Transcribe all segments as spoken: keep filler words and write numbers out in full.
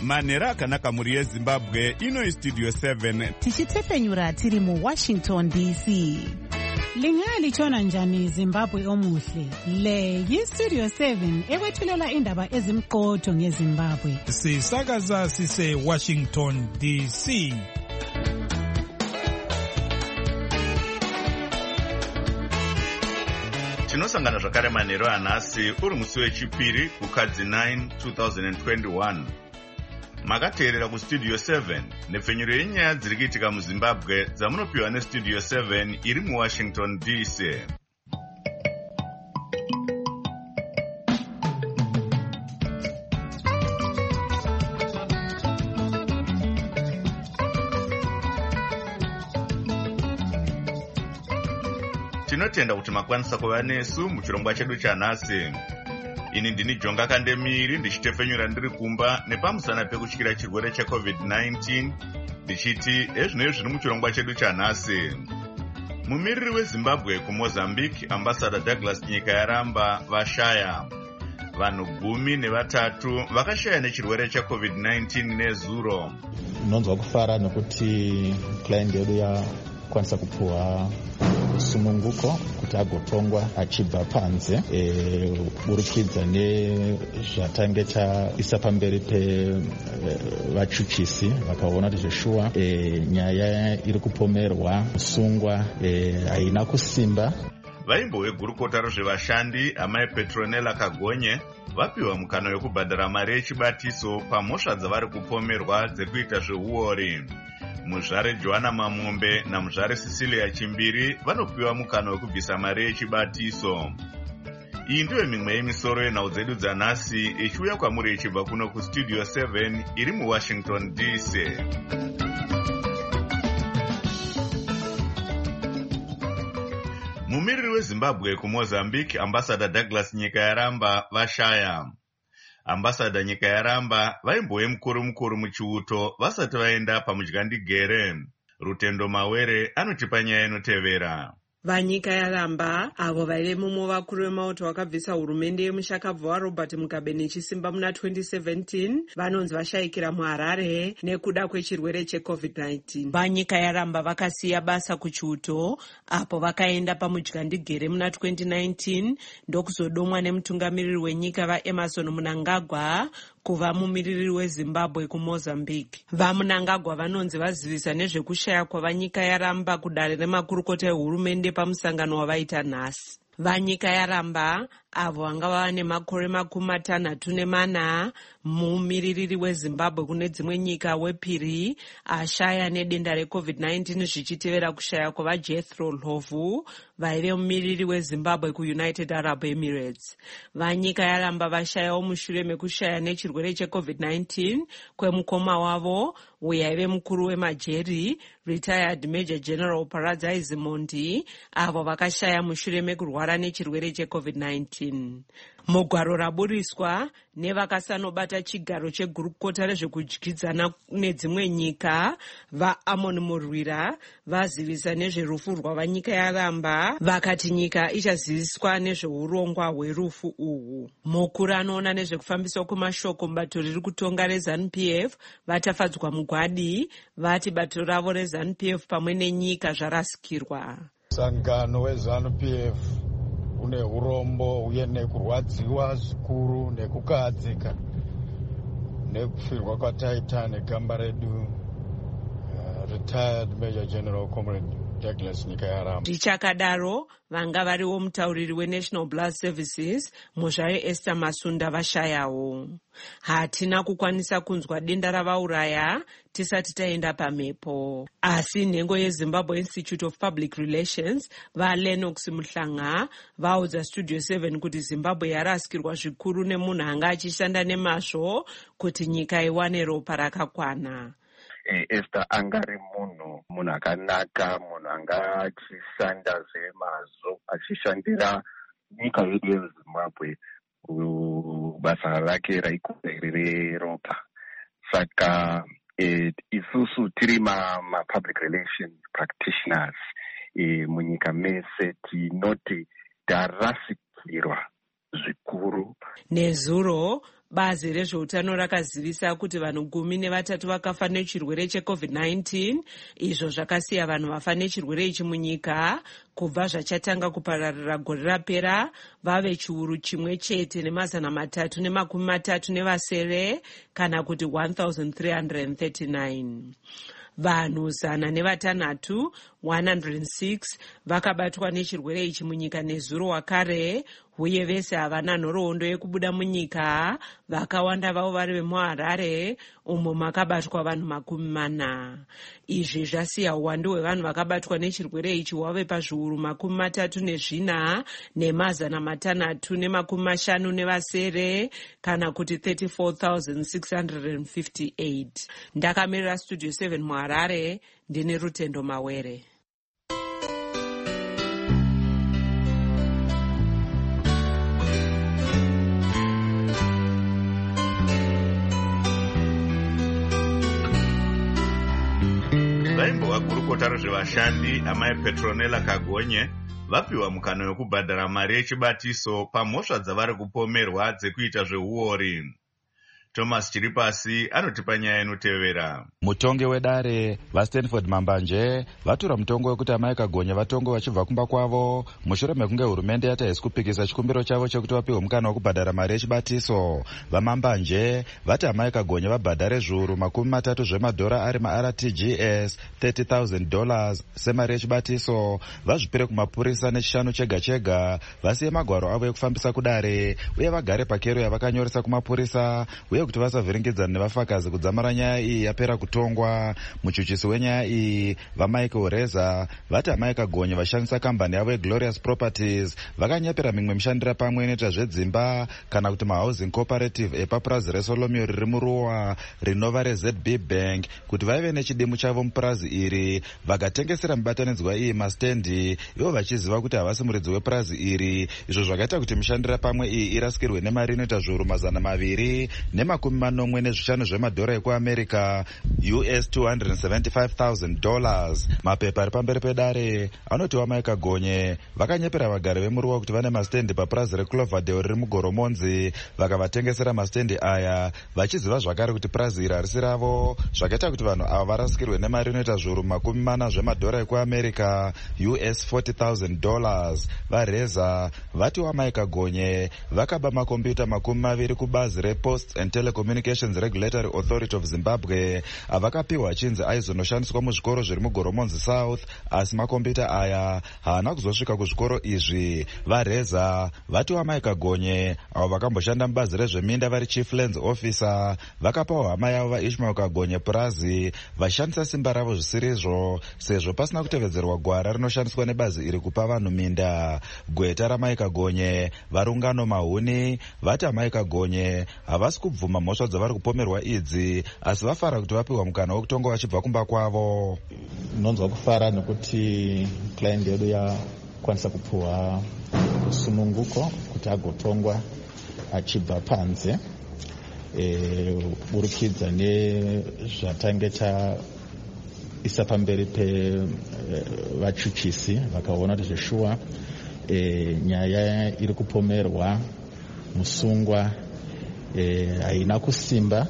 manhero akanaka muri yezimbabwe. Ino Studio seven tichitefenyura tiri mu Washington D C. Lingalitshona njani Zimbabwe omuhle? Le yi Studio seven ekwethulela indaba ezimqotho ngeZimbabwe. Sisakaza sise Washington D C. tinosangana zvakare manhero anhasi uri musi wechipiri kukadzi nine two thousand twenty-one. Makateerera kustudio seven nepfenyuro yenyaya dziri kuitika muZimbabwe dzamunopiwa nestudio seven iri muWashington D C. Tinotenda kuti makwanisa kuva nesu muchirongwa chedu chanhasi. Ini ndini Jonga Kandemiri ndichitefenyura ndiri kumba nepamusana pekutyira chirwere checovid nineteen ndichiti ezvino zviri muchirongwa chedu chanhasi. Mumiriri weZimbabwe kuMozambique Ambassador Douglas Nyika Yaramba vashaya. Vanhu gumi nevatatu vakashaya nechirwere checovid nineteen nezuro. Nonzwa kufara nekuti client yedu yakwanisa kupuwa sununguko kuti agotongwa achibva panze burikidza nezvatange chaisa pamberi pevachuchisi vakaona kuti zveshuwa nyaya iri kupomerwa musungwa haina kusimba. Vaimbo wegurukota rezvevashandi amai Petronella Kagonye vapiwa mukana wekubhadhara mari yechibatiso pamhosva dzavari kupomerwa dzekuita zveuori. Muzvare Joanna Mamombe namuzvare Cecilia Chimbiri vanopiwa mukana wekubvisa mari yechibatiso. Iyi ndiyo mimwe yemisoro yenhau dzedu dzanhasi ichiuya kwamuri ichibva kuno kustudio seven iri muWashington D C. Mumiriri weZimbabwe kuMozambique Ambassador Douglas Nyika Yaramba vashaya. Ambassador Nyika Yaramba vaimbove mukuru mukuru muchiuto vasati vaenda pamudyandigere. Rutendo Mawere anotipa nyaya inotevera. Vanyika Yaramba avo vaive mumwe vakuru vemauto vakabvisa hurumende yemushakabva waRobert Mugabe nechisimba muna twenty seventeen vanonzi vashayikira muHarare nekuda kwechirwere checovid nineteen. Vanyika Yaramba vakasiya basa kuchiuto apo vakaenda pamudyandigere muna twenty nineteen ndokuzodomwa nemutungamiriri wenyika vaEmerson Mnangagwa kuva mumiriri weZimbabwe kuMozambique. VaMnangagwa vanonzi vazivisa nezvekushaya kwavanyika Yaramba kudare remakurukota ehurumende pamusangano wavaita nhasi. Vanyika Yaramba avo vanga vava nemakore makumi matanhatu nemana mumiririri weZimbabwe kune dzimwe nyika wepiri ashaya nedenda recovid nineteen zvichitevera kushaya kwavaJethro Ndlovu vaive mumiriri weZimbabwe kuUnited Arab Emirates. Vanyika Yaramba vashayawo mushure mekushaya nechirwere checovid nineteen kwemukoma wavo uyo aive mukuru wemajeri retired Major General Paradzai Zimondi avo vakashaya mushure mekurwara nechirwere checovid nineteen. Mugwaro raburiswa nevakasanobata chigaro chegurukota rezvekudyidzana nedzimwe nyika vaAmon Murwira vazivisa nezverufu rwavanyika Yaramba vakati nyika ichaziviswa nezveurongwa hwerufu uhu. Mukuru anoona nezvekufambiswa kwemashoko mubato riri kutonga reZANU P F vatafadzwa mugwadi vati bato ravo reZANU P F pamwe nenyika zvarasikirwa. Sangano weZANU P F une urombo uye nekurwadziwa zvikuru nekukadzika nekufirwa kwataita negamba redu uh, retired Major General Comrade Douglas Nyika Yaramba. Tichakadaro vanga variwo mutauriri weNational Blood Services muzvare Esther Masunda vashayawo. Hatina kukwanisa kunzwa denda ravauraya tisati taenda pamhepo. Asi nhengo yeZimbabwe Institute of Public Relations vaLenox Muhlanga vaudza Studio seven kuti Zimbabwe yarasikirwa zvikuru nemunhu anga achishanda nemazvo kuti nyika iwane ropa rakakwana. Esther angari munhu munhu akanaka, munhu anga achishanda zvemazvo achishandira nyika yedu yeZimbabwe basa rake raikura iri ropa. Saka eh, isusu tiri ma, ma public relations practitioners eh, munyika mese tinoti tarasikirwa zvikuru. Nezuro Bazi rezveutano rakazivisa kuti vanhu gumi nevatatu vakafa nechirwere checovid nineteen, izvo zvakasiya vanhu vafa nechirwere ichi munyika kubva zvachatanga kupararira gore rapera vave chiuru chimwe chete nemazana matatu nemakumi matatu nevasere, kana kuti one thousand three hundred thirty-nine. Vanhu zana nevatanhatu one hundred six vakabatwa nechirwere ichi munyika nezuro wakare, uye vese havana nhoroondo yekubuda munyika. Vakawanda vavo vari vemuHarare umo makabatwa vanhu makumi mana. Izvi zvasiya uwandu hwevanhu vakabatwa nechirwere ichi hwave pazviuru makumi matatu nezvina nemazana matanhatu nemakumi mashanu nevasere, kana kuti thirty-four thousand six hundred fifty-eight. Ndakamirira Studio seven muHarare, ndine Rutendo Mawere. Vaimbova gurukota rezvevashandi amai Petronella Kagonye vapiwa mukana wekubhadhara mari yechibatiso pamhosva dzavari kupomerwa dzekuita zveuori. Thomas Chiripasi anotipa nyaya inotevera. Mutongi wedare vaStanford Mambanje vatura mutongo wekuti amai Kagonye vatongo vachibva kumba kwavo mushure mekunge hurumende yataisi kupikisa chikumbiro chavo chekuti vapiwe mukana wekubhadhara mari yechibatiso. VaMambanje vati amai Kagonye vabhadhare zviuru makumi matatu zvemadhora ari maR T G S thirty thousand dollars semari yechibatiso, vazvipire kumapurisa nechishanu chega chega, vasiye magwaro avo ekufambisa kudare uye vagare pakero yavakanyoresa kumapurisa, uye kuti vasavhiringidzana nevafakazi kudzamara nyaya iyi yapera kutongwa. Muchuchisi wenyaya iyi vaMichael Reza vati amai Kagonye vashandisa kambani yavo yeGlorious Properties vakanyepera mimwe mishandira pamwe inoita zvedzimba kana kuti mahousing cooperative epapurazi reSolomio riri muruwa rinova reZ B Bank kuti vaive nechidimu chavo mupurazi iri, vakatengesera mibatanidzwa iyi mastendi, ivo vachiziva kuti havasi muridzi wepurazi iri, izvo zvakaita kuti mishandira pamwe iyi irasikirwe nemari inoita zviuru mazana maviri nemakumi manomwe nezvishanu zvemadhora ekuAmerica U S two hundred seventy-five thousand dollars. Mapepa ari pamberi pedare anoti amai Kagonye vakanyepera vagari vemuruwa kuti vane mastendi papurazi reCloverdale riri mugoromonzi, vakavatengesera mastendi aya vachiziva zvakare kuti purazi iri harisi ravo, zvakaita kuti vanhu ava varasikirwe nemari inoita zviuru makumi mana zvemadhora ekuAmerica U S forty thousand dollars. VaReza vati amai Kagonye vakaba makombiyuta makumi maviri kubazi rePosts and Telecommunications Regulatory Authority of Zimbabwe avakapiwa achinzi aizonoshandiswa muzvikoro zviri mugoromonzi South, asi makombiyuta aya haana kuzosvika kuzvikoro izvi. VaReza vati amai Kagonye avo vakamboshanda mubazi rezveminda vari Chief Lands Officer vakapawo hama yavo vaIshmael Kagonye purazi vashandisa simba ravo zvisirizvo, sezvo pasina kutevedzerwa gwara rinoshandiswa nebazi iri kupa vanhu minda. Gweta ramai Kagonye varungano Mahuni vati amai Kagonye havasi kubvuma mhosva dzavari kupomerwa idzi, asi vafara kuti vapiwa mukana wekutonga vachibva kumba kwavo. Nonzwa kufara nekuti client yedu yakwanisa kupuwa sununguko kuti agotongwa achibva panze, e, burukidza nezvatange taisa pamberi pe vachuchisi vakaona kuti zveshuwa e, nyaya iri kupomerwa musungwa haina e, kusimba.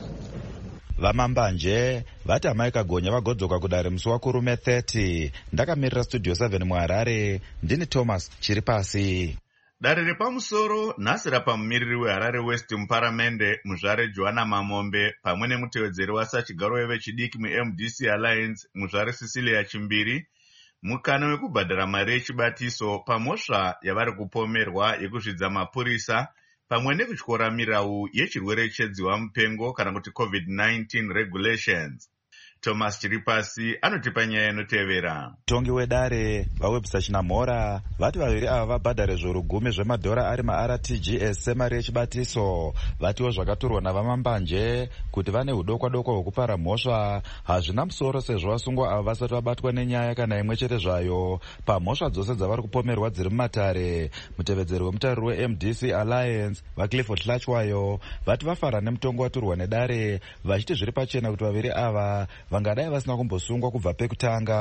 VaMambanje vati amai Kagonye vagodzoka kudare musi wakurume thirty. Ndakamirira Studio seven muHarare, ndini Thomas Chiripasi. Dare repamusoro nhasi rapamumiriri weHarare West muparamende muzvare Joanna Mamombe pamwe nemutevedzeri wasachigaro wevechidiki muM D C Alliance muzvare Cecilia Chimbiri mukana wekubhadhara mari yechibatiso pamhosva yavari kupomerwa yekuzvidza mapurisa pamwe nekutyora mirau yechirwere chedziwa mupengo kana kuti COVID nineteen regulations. Thomas Chiripasi anotipa nyaya inotevera. Tongi wedare vaWebster Chinamhora vati vaviri ava vabhadhare zviuru gumi zvemadhora ari maR T G S semari yechibatiso. Vatiwo zvakaturwa navaMambanje kuti vane hudokwa dokwa hwekupara mhosva hazvina musoro, sezvo vasungwa ava vasati vabatwa nenyaya kana imwe chete zvayo pamhosva dzose dzavari kupomerwa dziri mumatare. Mutevedzeri wemutariri weM D C Alliance vaClifford Hlachwayo vati vafara nemutongo waturwa nedare, vachiti zviri pachena kuti vaviri ava vangadai vasina kumbosungwa kubva pekutanga.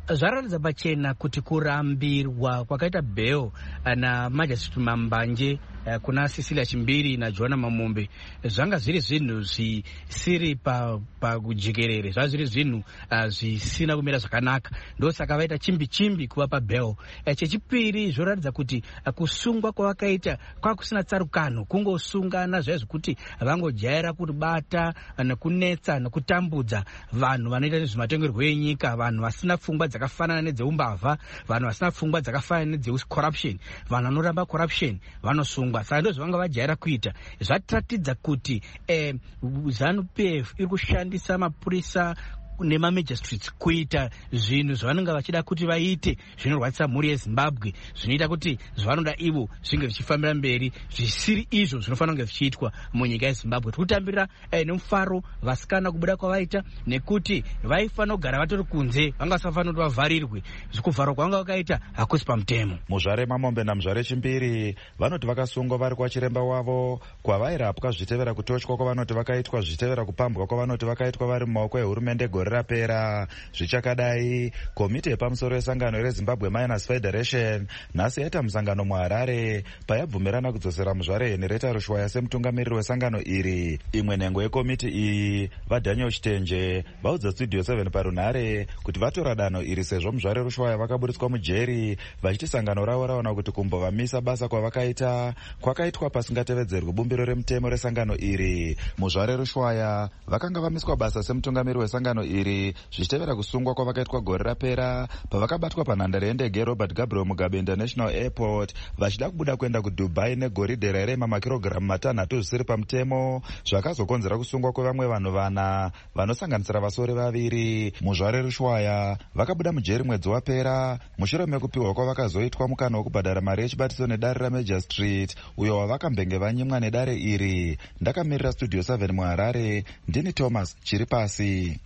Zvaratidza pachena kuti kurambirwa kwakaita Bell naMajesty Mambanje kuna Cecilia Chimbiri naJohana Mamombe zvanga zviri zvinhu zvisiri pakujekerere, zvanga zviri zvinhu zvisina kumira zvakanaka, ndosaka vaita chimbi chimbi kuvapa Bell. Chechipiri zvoratidza kuti kusungwa kwavakaita kwakusina tsarukano, kungosungana zvaizvo kuti vangojaira kubata nekunetsa nekutambudza vanhu vanoita nezvematongerwo enyika, vanhu vasina pfungwa dzakafanana nedzeumbavha, vanhu vasina pfungwa dzakafanana nedzecorruption, vanhu vanoramba corruption vanosungwa. Saka ndo zvavanga vajaira kuita. Zvatiratidza kuti eh, ZANU-P F iri kushandisa mapurisa nemamagistrates kuita zvinhu zvavanenge vachida kuti vaite zvinorwadzisa mhuri yeZimbabwe, zvinoita kuti zvavanoda ivo zvinge zvichifambira mberi, zvisiri izvo zvinofanira kunge zvichiitwa munyika yeZimbabwe. Tikutambirira eh, nemufaro vasikana kubuda kwavaita, nekuti vaifanira kugara vatori kunze, vanga vasafanira kuti vavharirwe. Kuvharwa kwavanga vakaita hakusi pamutemo. Muzvare Mamombe naMuzvare Chimbiri vanoti vakasungwa vari kwachiremba wavo, kwavairapwa zvitevera kutotywa kwavanoti vakaitwa, zvitevera kupambwa kwavanoti vakaitwa vari mumaoko ehurumende gore rapera. Zvichakadai, komiti yepamusoro yesangano reZimbabwe Miners Federation nhasi yaita musangano muHarare payabvumirana kudzosera Muzvare Henrietta Rushwaya semutungamiriri wesangano iri. Imwe nhengo yekomiti iyi vaDaniel Chitenje vaudza Studio seven parunhare kuti vatora danho iri sezvo Muzvare Rushwaya vakaburitswa mujeri vachiti sangano ravo raona kuti kumbovamisa basa kwavakaita kwakaitwa pasingatevedzerwi bumbiro remutemo resangano iri. Muzvare Rushwaya vakanga vamiswa basa semutungamiriri wesangano iri zvichitevera kusungwa kwavakaitwa gore rapera pavakabatwa panhandare yendege Robert Gabriel Mugabe International Airport vachida kubuda kuenda kuDubai negoridhe rairema makirogiramu matanhatu zvisiri pamutemo, zvakazokonzera kusungwa kwevamwe vanhu vana vanosanganisira vasori vaviri. Muzvare Rushwaya vakabuda mujeri mwedzi wapera mushure mekupiwa kwavakazoitwa mukana wokubhadhara mari yechibatiso nedare raMajor Street uyo wavakambenge vanyimwa nedare iri. Ndakamirira Studio seven muHarare, ndini Thomas Chiripasi.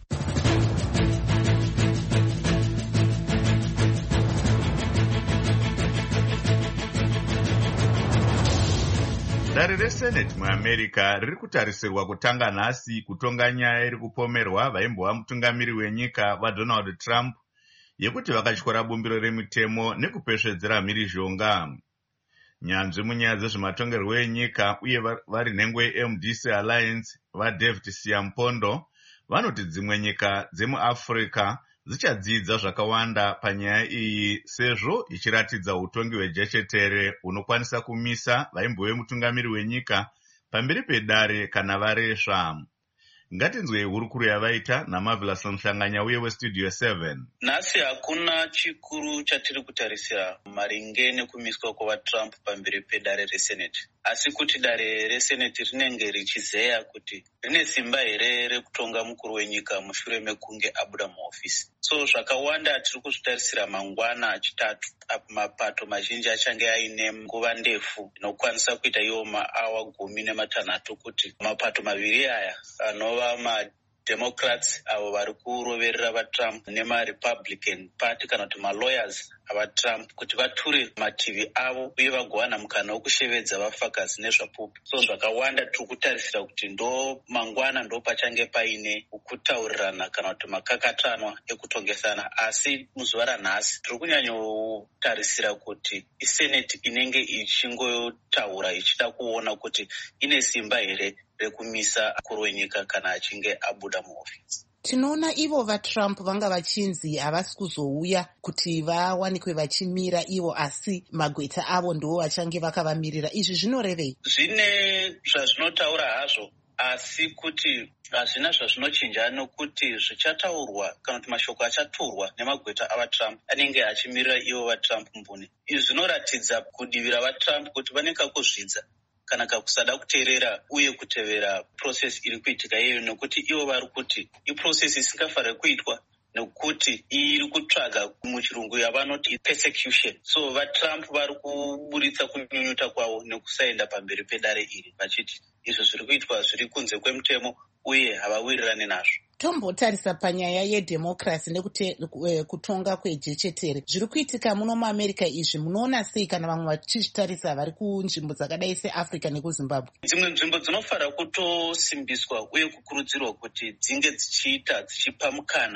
Dare reSenate muAmerica riri kutarisirwa kutanga nhasi kutonga nyaya iri kupomerwa vaimbova mutungamiri wenyika vaDonald Trump yekuti vakatyora bumbiro remitemo nekupesvedzera mhirizhonga. Nyanzvi munyaya dzezvematongerwo enyika uye vari nhengo yeM D C Alliance vaDavid Siampondo vanoti dzimwe nyika dzemuAfrica dzichadzidza zvakawanda panyaya iyi sezvo ichiratidza utongi hwejechetere hunokwanisa kumisa vaimbove mutungamiri wenyika pamberi pedare kana varesva. Ngatinzwe hurukuru yavaita naMarvelous Mhlanganya uye weStudio seven. Nhasi hakuna chikuru chatiri kutarisira maringe nekumiswa kwavaTrump pamberi pedare reSenate, asi kuti dare reSenate rinenge richizeya kuti rine simba here rekutonga mukuru wenyika mushure mekunge abuda muhofisi. So zvakawanda tiri kuzvitarisira mangwana achitatu, apo mapato mazhinji achange aine nguva ndefu inokwanisa kuita iwo maawa gumi nematanhatu kuti mapato maviri aya anova maDemocrats avo vari kuroverera vaTrump nemaRepublican Party kana kuti malawyers avaTrump kuti vature mativi avo uye vagowana mukana wokushevedza vafakazi nezvapupu. So zvakawanda tiri kutarisira kuti ndo mangwana ndo pachange paine kutaurirana kana kuti makakatanwa ekutongesana, asi muzuva ranhasi tiri kunyanyotarisira kuti iSenate inenge ichingotaura ichida kuona kuti ine simba here rekumisa mukuru wenyika kana achinge abuda muhofisi. Tinoona ivo vaTrump vanga vachinzi havasi kuzouya kuti vawanikwe vachimira ivo, asi magweta avo ndo vachange vakavamirira. Izvi zvinorevei? Zvine zvazvinotaura hazvo, asi kuti hazvina zvazvinochinja, nokuti zvichataurwa kana kuti mashoko achaturwa nemagweta avaTrump anenge achimirira ivo vaTrump mbune. Izvi zvinoratidza kudivira vaTrump kuti vanenge kuzvidza kana kakusada kuteerera uye kutevera process iri kuitika iyoyo, nokuti ivo vari kuti iprocess isingafaniri kuitwa nekuti iri kutsvaga muchirungu yavanoti persecution. So vaTrump vari kuburitsa kunyunyuta kwavo nekusaenda pamberi pedare iri vachiti izvo zviri kuitwa zviri kunze kwemutemo uye havawirirani nazvo. Tombotarisa panyaya yedhemokirasi nekutonga kwejechetere zviri kuitika muno muAmerica, izvi munoona sei kana vamwe vachizvitarisa vari kunzvimbo dzakadai seAfrica nekuZimbabwe? Dzimwe nzvimbo dzinofanira kutosimbiswa uye kukurudzirwa kuti dzinge dzichiita dzichipa mukana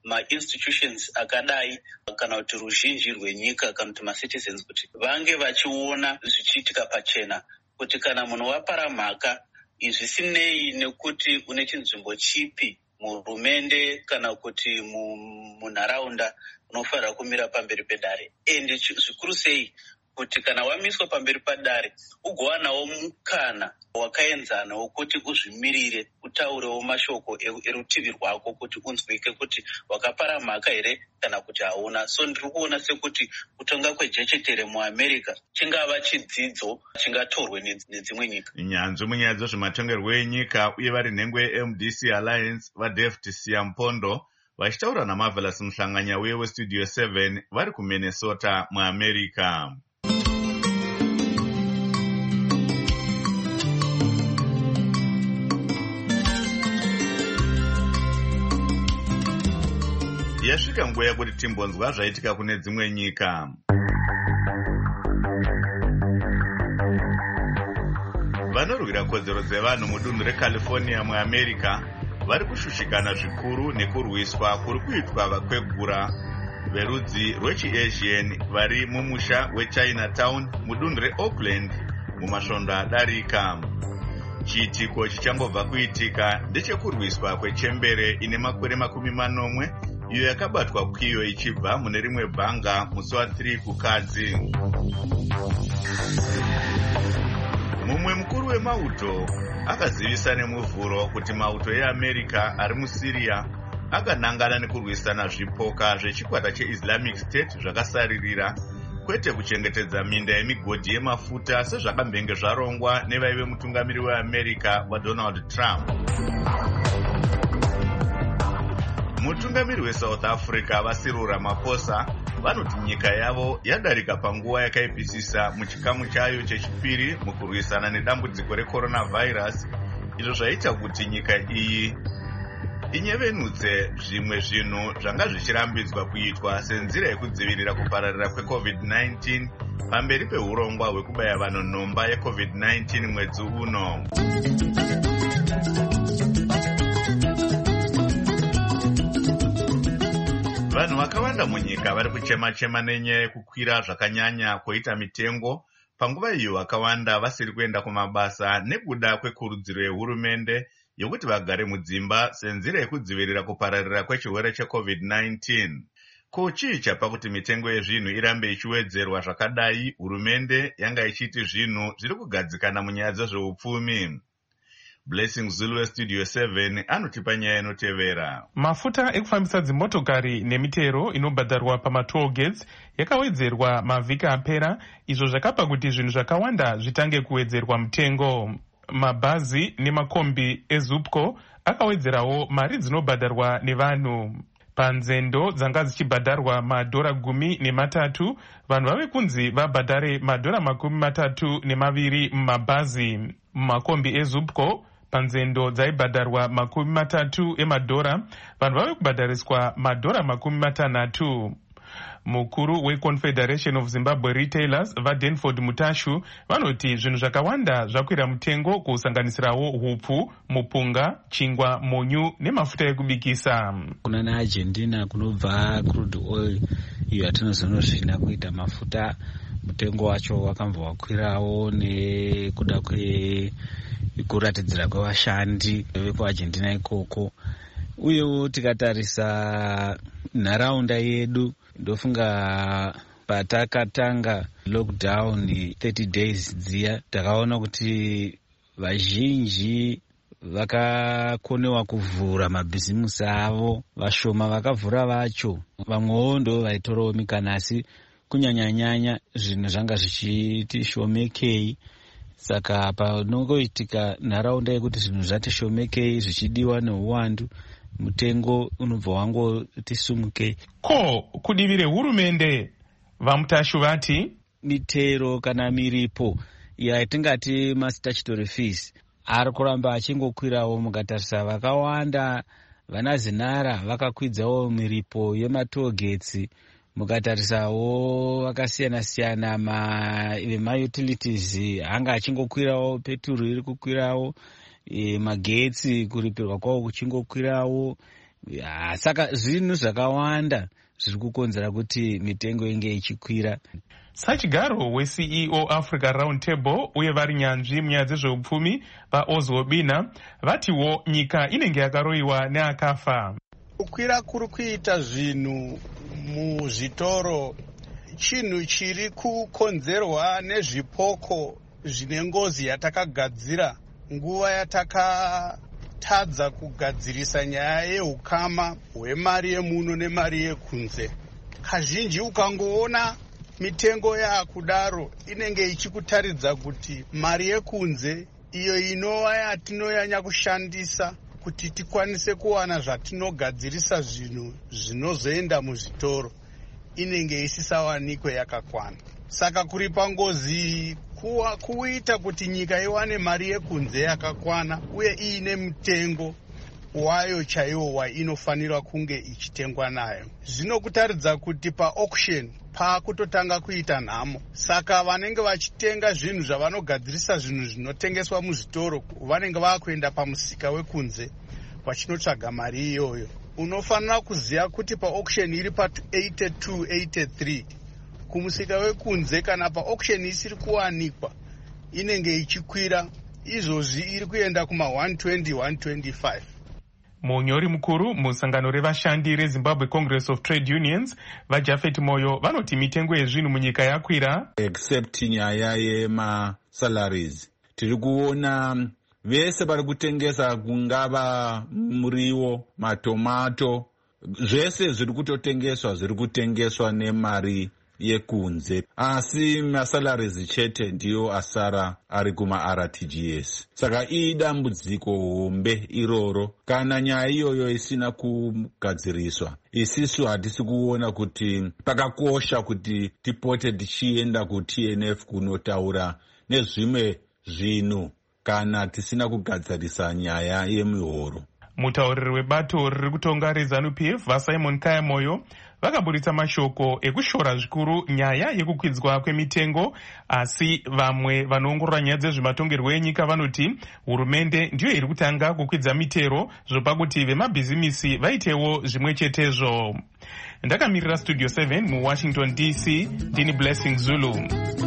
ma-institutions akadai kana kuti ruzhinji rwenyika kana kuti macitizens kuti vange vachiona zvichiitika pachena, kuti kana munhu wapara mhaka izvi sinei nekuti une chinzvimbo chipi muhurumende kana kuti munharaunda unofanira kumira pamberi pedare. Ende zvikuru sei kuti kana wamiswa pamberi padare ugowanawo mukana wakaenzana wokuti uzvimirire utaurewo mashoko erutivi rwako kuti unzwike kuti wakapara mhaka here kana kuti hauna. So ndiri kuona sekuti kutonga kwejechetere muamerica chingava chidzidzo chingatorwe nedzimwe nyika. Nyanzvi munyaya dzezvematongerwo enyika uye vari nhengo ye-M D C Alliance vaDavid Siampondo vachitaura naMarvelous Muhlanganya uye weStudio seven vari kuMinnesota muAmerica. Yasvika nguva yekuti timbonzwa zvaitika kune dzimwe nyika. Vanorwira kodzero dzevanhu mudunhu reCalifornia muAmerica vari kushushikana zvikuru nekurwiswa kuri kuitwa vakwegura verudzi rwechiAsian vari mumusha weChinatown mudunhu reOakland mumasvondo adarika. Chiitiko chichangobva kuitika ndechekurwiswa kwechembere ine makore makumi manomwe iyo yakabatwa kwiyo ichibva mune rimwe bhanga musi wa3 kukadzi. Mumwe mukuru wemauto akazivisa nemuvhuro kuti mauto eAmerica ari muSiria akanangana nekurwisana zvipoka zvechikwata cheIslamic State zvakasaririra, kwete kuchengetedza minda yemigodhi yemafuta sezvakambenge zvarongwa nevaive mutungamiri weAmerica waDonald Trump. Mutungamiri weSouth Africa vaCyril Ramaphosa vanoti nyika yavo yadarika panguva yakaipisisa muchikamu chayo chechipiri mukurwisana nedambudziko recoronavirus, izvo zvaita kuti nyika iyi inyevenutse zvimwe zvinhu zvanga zvichirambidzwa kuitwa senzira yekudzivirira kupararira kweCovid nineteen pamberi peurongwa hwekubaya vanhu nhomba yeCovid nineteen mwedzi uno. Vanhu vakawanda munyika vari kuchema-chema nenyaya yekukwira zvakanyanya kwoita mitengo, panguva iyo vakawanda vasiri kuenda kumabasa nekuda kwekurudziro yehurumende yokuti vagare mudzimba senzira yekudzivirira kupararira kwechirwere cheCovid nineteen. Ko chii chapa kuti mitengo yezvinhu irambe ichiwedzerwa zvakadai? Hurumende yanga ichiti zvinhu zviri kugadzikana munyaya dzezveupfumi. Blessing Zulu weStudio seven anotipa nyaya inotevera. Mafuta ekufambisa dzimotokari nemitero inobhadharwa pamatoll gates yakawedzerwa mavhiki apera, izvo zvakapa kuti zvinhu zvakawanda zvitange kuwedzerwa mutengo. Mabhazi nemakombi eZupco akawedzerawo mari dzinobhadharwa nevanhu. Panzendo dzanga dzichibhadharwa madhora gumi nematatu, vanhu vave kunzi vabhadhare madhora makumi matatu nemaviri mumabhazi. Mumakombi eZupco panzendo dzaibhadharwa makumi matatu emadhora, vanhu vave kubhadhariswa madhora makumi matanhatu. Mukuru weConfederation of Zimbabwe Retailers vaDenford Mutashu vanoti zvinhu zvakawanda zvakwira mutengo kusanganisirawo hupfu, mupunga, chingwa, munyu nemafuta ekubikisa. Kuna naArgentina kunobva crude oil iyo yatinozonozvina kuita mafuta, mutengo wacho wakamva wakwirawo nekuda kwekuratidzira kwevashandi vekuArgentina ikoko. Uyewo tikatarisa nharaunda yedu, ndofunga patakatanga lockdown thirty days dziya takaona kuti vazhinji vakakonewa kuvhura mabhizimusi avo, vashoma vakavhura vacho, vamwewo ndo vaitorawo mikana, asi kunyanya-nyanya zvinhu zvanga zvichiti shomekei. Saka panongoitika nharaunda yekuti zvinhu zvati shomekei zvichidiwa neuwandu, mutengo unobva wangoti sumukei. Ko kudivi rehurumende vaMutashu vati mitero kana miripo yatingati mastatutory fees ari kuramba achingokwirawo. Mukatarisa vakawanda vana zinara vakakwidzawo miripo yematogetsi, mukatarisawo vakasiyana-siyana vemayutilities anga achingokwirawo, peturu iri kukwirawo, e, magetsi kuripirwa kwawo kuchingokwirawo, ya, saka zvinhu zvakawanda zviri kukonzera kuti mitengo inge ichikwira. Sachigaro we-C E O Africa Roundtable uye vari nyanzvi munyaya dzezveupfumi vaOzwo Bina vatiwo nyika inenge yakaroyiwa neakafa. Kukwira kuri kuita zvinhu muzvitoro chinhu chiri kukonzerwa nezvipoko zvine ngozi yatakagadzira nguva yatakatadza kugadzirisa nyaya yeukama hwemari yemuno nemari yekunze. Kazhinji ukangoona mitengo yakudaro inenge ichikutaridza kuti mari yekunze iyo inova yatinoyanya kushandisa kuti tikwanise kuwana zvatinogadzirisa zvinhu zvinozoenda muzvitoro inenge isisawanikwe yakakwana. Saka kuri pangozi kuwa kuita kuti nyika iwane mari yekunze yakakwana uye iine mitengo wayo chaiwo wainofanira kunge ichitengwa nayo. Zvinokutaridza kuti pa-auction pakutotanga kuita nhamo. Saka vanenge vachitenga zvinhu zvavanogadzirisa zvinhu zvinotengeswa muzvitoro vanenge vakuenda pamusika wekunze vachinotsvaga mari iyoyo. Unofanira kuziva kuti pa-auction iri pa-eighty-two eighty-three kumusika wekunze kana pa-auction isiri kuwanikwa inenge ichikwira, izvozvi iri kuenda kuma one twenty one twenty-five. Munyori mukuru musangano revashandi reZimbabwe Congress of Trade Unions vaJafet Moyo vanoti mitengo yezvinhu munyika yakwira. Except nyaya yemasalaries tiri kuona vese vari kutengesa kungava muriwo, matomato, zvese zviri kutotengeswa zviri kutengeswa nemari yekunze, asi masalaries chete ndiyo asara ari kuma-R T G S. Saka idambudziko hombe iroro. Kana nyaya iyoyo isina kugadziriswa, isisu hatisi kuona kuti pakakosha kuti tipote tichienda ku-T N F kunotaura nezvimwe zvinhu kana tisina kugadzirisa nyaya yemihoro. Mutauriri webato riri kutonga reZANU-P F vaSimon Kaya Moyo vakaburitsa mashoko ekushora zvikuru nyaya yekukwidzwa kwemitengo, asi vamwe vanoongorora nyaya dzezvematongerwo enyika vanoti hurumende ndiyo iri kutanga kukwidza mitero zvopa kuti vemabhizimisi vaitewo zvimwe chetezvo. Ndakamirira Studio seven muWashington D C, ndini Blessing Zulu.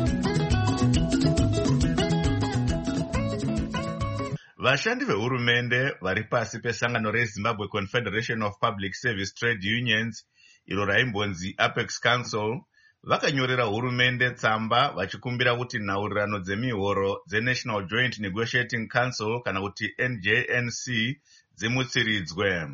Vashandi vehurumende vari pasi pesangano reZimbabwe Confederation of Public Service Trade Unions iro raimbonzi Apex Council vakanyorera hurumende tsamba vachikumbira kuti nhaurirano dzemihoro dzeNational Joint Negotiating Council kana kuti N J N C dzimutsiridzwe.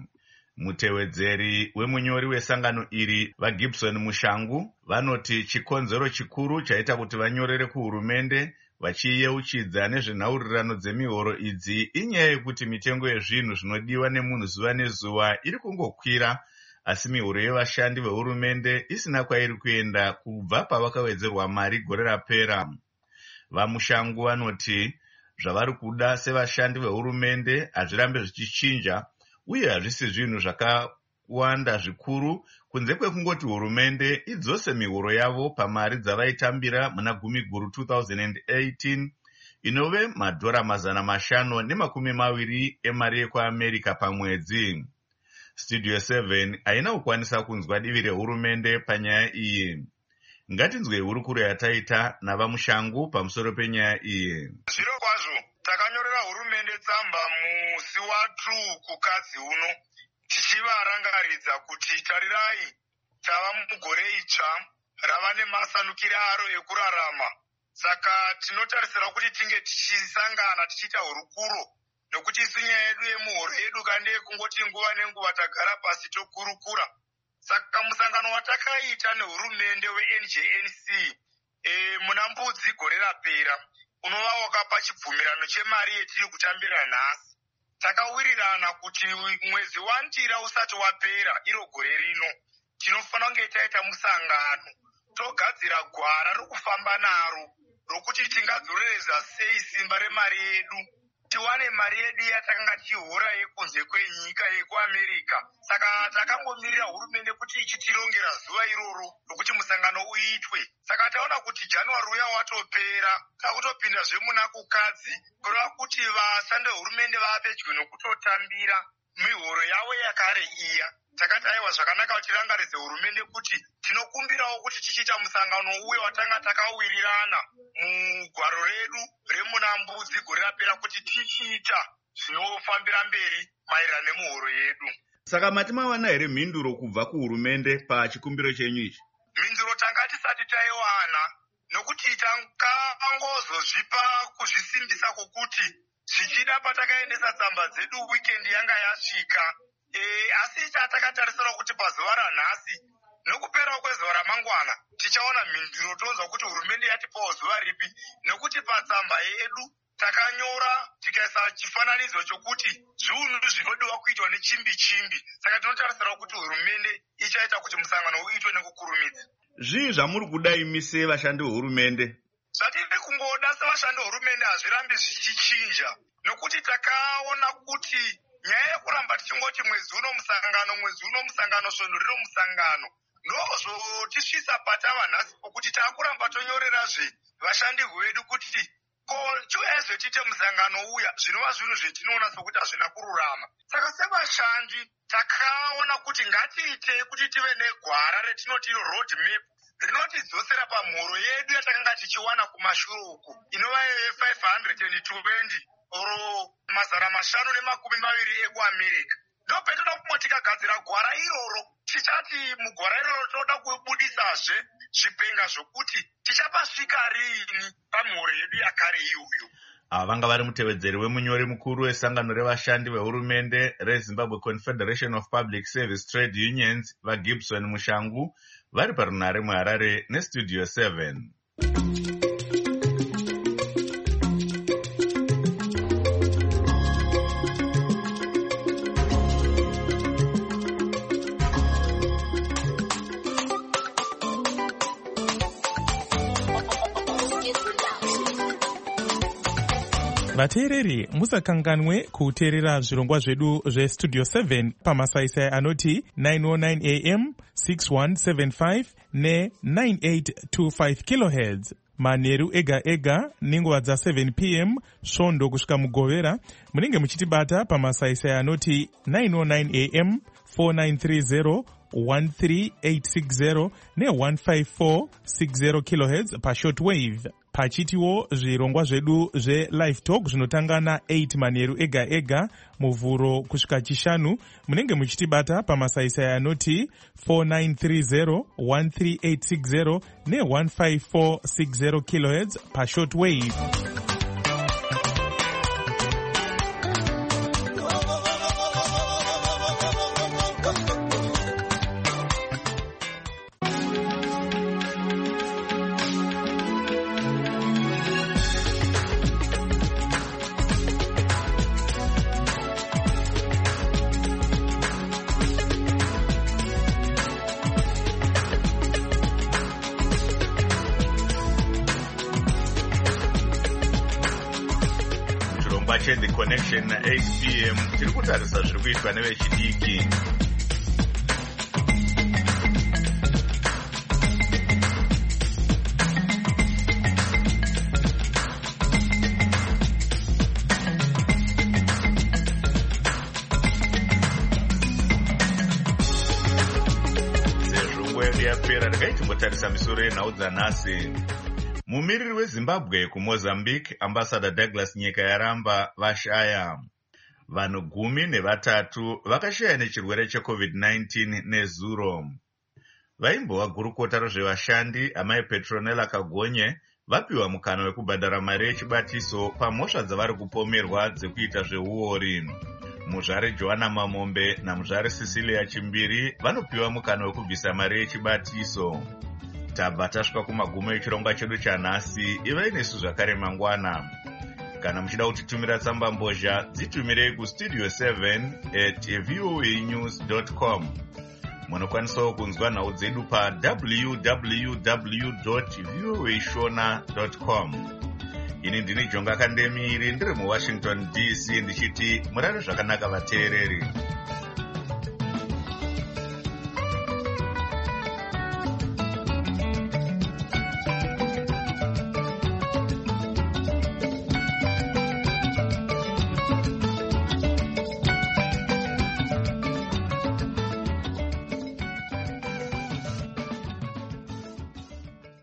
Mutevedzeri wemunyori wesangano iri vaGibson Mushangu vanoti chikonzero chikuru chaita kuti vanyorere kuhurumende vachiyeuchidza nezvenhaurirano dzemihoro idzi inyaya yekuti mitengo yezvinhu zvinodiwa nemunhu zuva nezuva iri kungokwira, asi mihoro yevashandi vehurumende isina kwairi kuenda kubva pavakawedzerwa mari gore rapera. VaMushangu vanoti zvavari kuda sevashandi vehurumende hazvirambe zvichichinja uye hazvisi zvinhu zvakawanda zvikuru kunze kwekungoti hurumende idzose mihoro yavo pamari dzavaitambira muna gumi guru two thousand eighteen inove madhora mazana mashanu nemakumi maviri emari yekuAmerica pamwedzi. Studio seven haina kukwanisa kunzwa divi rehurumende panyaya iyi. Ngatinzwe hurukuro yataita navaMushangu pamusoro penyaya iyi. Zviro kwazvo takanyorera hurumende tsamba musi wa2 kukadzi uno tichivarangaridza kuti tarirai tava mugore itsva rava nemasanukiro aro ekurarama. Saka tinotarisira kuti tinge tichisangana tichiita hurukuro nokuti isu nyaya yedu yemuhoro yedu kandeye kungoti nguva nenguva tagara pasi tokurukura. Saka musangano watakaita nehurumende we-N J N C e, muna mbudzi gore rapera unova wakapa chibvumirano chemari yetiri kutambira nhasi. Takawirirana kuti mwezi waNdira usati wapera iro gore rino tinofanira kunge taita musangano togadzira gwara rokufamba naro rokuti tingadzorereza sei simba remari yedu tiwane mari yedu yatakanga tichihora yekunze kwenyika yekuAmerica. Saka takangomirira hurumende kuti ichitirongera zuva iroro rokuti musangano uitwe. Saka taona kuti January uya watopera takutopindazve muna kukadzi kureva kuti vashandi vehurumende vava pedyo nokutotambira mihoro yavo yakare iya. Takati aiwa zvakanaka tirangaridze hurumende kuti tinokumbirawo kuti tichiita musangano uye watanga takawirirana mugwaro redu remunambudzi gore rapera kuti tichiita zvinofambira mberi maererano nemuhoro yedu. Saka mati mawana here mhinduro kubva kuhurumende pachikumbiro chenyu ichi? Mhinduro tanga tisati taiwana, nokuti takangozozvipa kuzvisimbisa kwokuti zvichida patakaendesa tsamba dzedu wikendi yanga yasvika. E, asi chatakatarisira kuti pazuva ranhasi nokuperawo kwezuva ramangwana tichaona mhinduro tonzwa kuti hurumende yatipawo zuva ripi, nokuti patsamba yedu takanyora tikaisa chifananidzo chokuti zviunhu zvinodiwa kuitwa nechimbi chimbi. Saka tinotarisira kuti hurumende ichaita kuti musangano uitwe nekukurumidza. Zvii zvamuri kuda imise vashandi vehurumende? Zvatiri kungoda sevashandi vehurumende hazvirambi zvichichinja, nokuti takaona kuti nyaya yekuramba tichingoti mwedzi uno musangano, mwedzi uno musangano, svondo rino musangano, ndozvotisvisa patava nhasi pokuti taakuramba tonyorerazve vashandi vedu kuti ko chiuyaizve tiite musangano uya zvinova zvinhu zvetinoona sokuti hazvina kururama. Saka sevashandi takaona kuti ngatiite kuti tive negwara retinoti road map rinotidzosera pamhoro yedu yatakanga tichiwana kumashure uku inova five hundred twenty oro mazana mashanu nemakumi maviri ekuamerica. Ndopetoda kumwe tikagadzira gwara iroro, tichati mugwara iroro toda kubudisazve zvipenga zvokuti tichapasvika rini pamhoro yedu yakare iyoyo. Ava vanga vari mutevedzeri wemunyori mukuru wesangano revashandi vehurumende reZimbabwe Confederation of Public Service Trade Unions vaGibson Mushangu vari parunare muHarare nestudio seven. Vateereri, musakanganwe kuteerera zvirongwa zvedu zvestudio seven pamasaisai anoti nine oh nine a m, six one seven five ne nine eight two five kilohertz. Manheru ega ega nenguva dza seven p m svondo kusvika mugovera munenge muchitibata pamasaisai anoti nine oh nine a m, four nine three zero, one three eight six zero ne one five four six zero kilohertz pashortwave. Pachitiwo zvirongwa zvedu zve-live talk zvinotanga na eight manheru ega ega muvhuro kusvika chishanu munenge muchitibata pamasaisai anoti four nine three zero, one three eight six zero ne one five four six zero kilohertz pashortwave. The Connection na eight p m tiri kutarisa zviri kuitwa nevechidiki. Sezvo nguva yedu yapera, regai timbotarisa misoro yenhau dzanhasi. Mumiriri weZimbabwe kuMozambique, Ambassador Douglas Nyika yaramba vashaya. Vanhu gumi nevatatu vakashaya nechirwere checovid nineteen nezuro. Vaimbova gurukota rozvevashandi amai Petronella Kagonye vapiwa mukana wekubhadhara mari yechibatiso pamhosva dzavari kupomerwa dzekuita zveuori. Muzvare Joanna Mamombe namuzvare Cecilia Chimbiri vanopiwa mukana wekubvisa mari yechibatiso. Tabva tasvika kumagumo echirongwa chedu chanhasi. Ivai nesu zvakare mangwana. Kana muchida kutitumira tsamba mbozha, dzitumirei kustudio seven at voa news dot com. Munokwanisawo kunzwa nhau dzedu pa w w w dot voa shona dot com. Ini ndini Jonga Kandemiri ndiri muWashington D C ndichiti murare zvakanaka vateereri.